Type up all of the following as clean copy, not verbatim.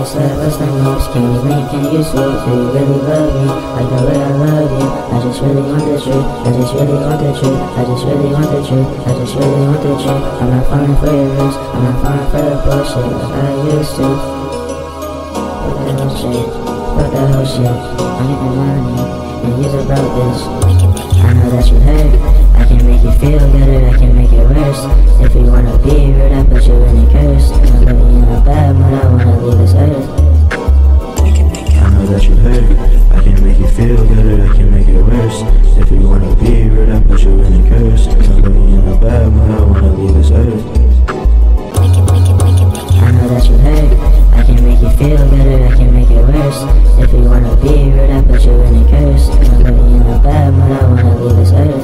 what's that, what's the most? Can you make, can you sweet? Do you really love me like the way I love you? I just really want the truth, I just really want the truth, I just really want the truth, I just really want the truth. I'm not falling for your rules, I'm not falling for the bullshit like I used to. Fuck that whole shit, I'm getting money, and you's about this. I know that you hurt, I can make you feel better, I can make it worse. If you wanna be rude, I put you in a curse. I'm living in a bad mood, I wanna leave this earth. I know that you hurt, I can make you feel better, I can make it worse. If you wanna be rude, I put you in a curse. I'm living in a bad mood, I wanna leave this earth. I know that you hurt, I can make you feel better, I can make it worse. If you wanna be rude, I put you in a curse. I'm living in a bad mood, I wanna leave this earth.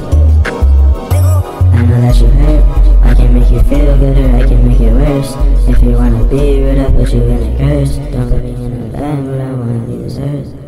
I know that you hurt, I can make you feel better, I can make it worse. If you wanna be rude, I put you in a curse. Don't let me in a bad mood, I wanna leave this earth.